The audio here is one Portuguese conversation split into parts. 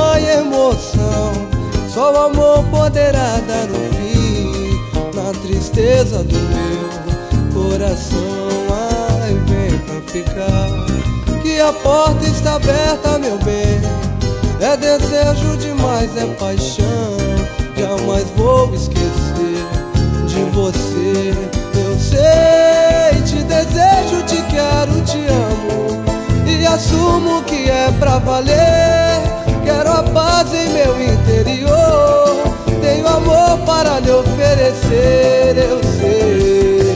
tamanha emoção. Só o amor poderá dar um fim na tristeza do meu coração. Ai, vem pra ficar, que a porta está aberta, meu bem. É desejo demais, é paixão. Jamais vou esquecer de você. Eu sei, te desejo, te quero, te amo e assumo que é pra valer. Quero a paz em meu interior, tenho amor para lhe oferecer. Eu sei,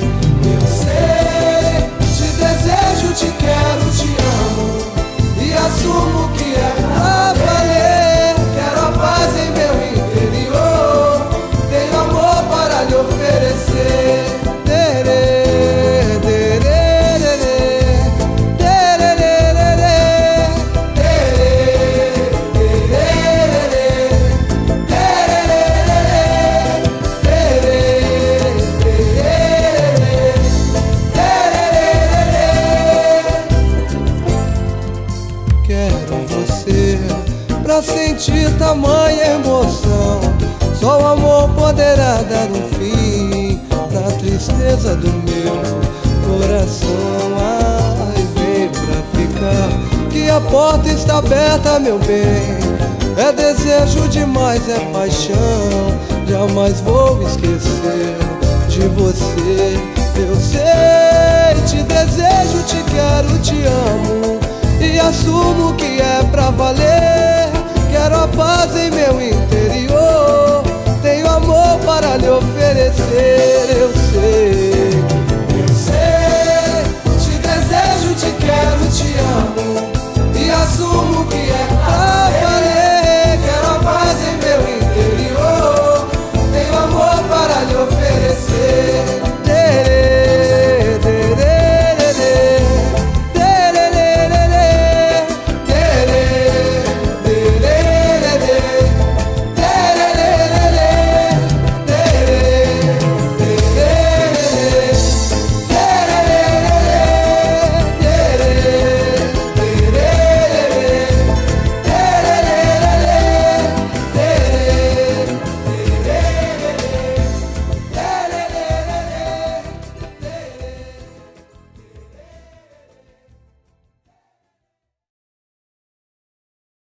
te desejo, te quero, te amo e assumo que é pra valer. Quero a paz em meu interior, tenho amor para lhe oferecer. Pra sentir tamanha emoção, só o amor poderá dar um fim na tristeza do meu coração. Ai, vem pra ficar, que a porta está aberta, meu bem. É desejo demais, é paixão. Jamais vou esquecer de você. Eu sei, te desejo, te quero, te amo e assumo que é pra valer. Quero a paz em meu interior, tenho amor para lhe oferecer.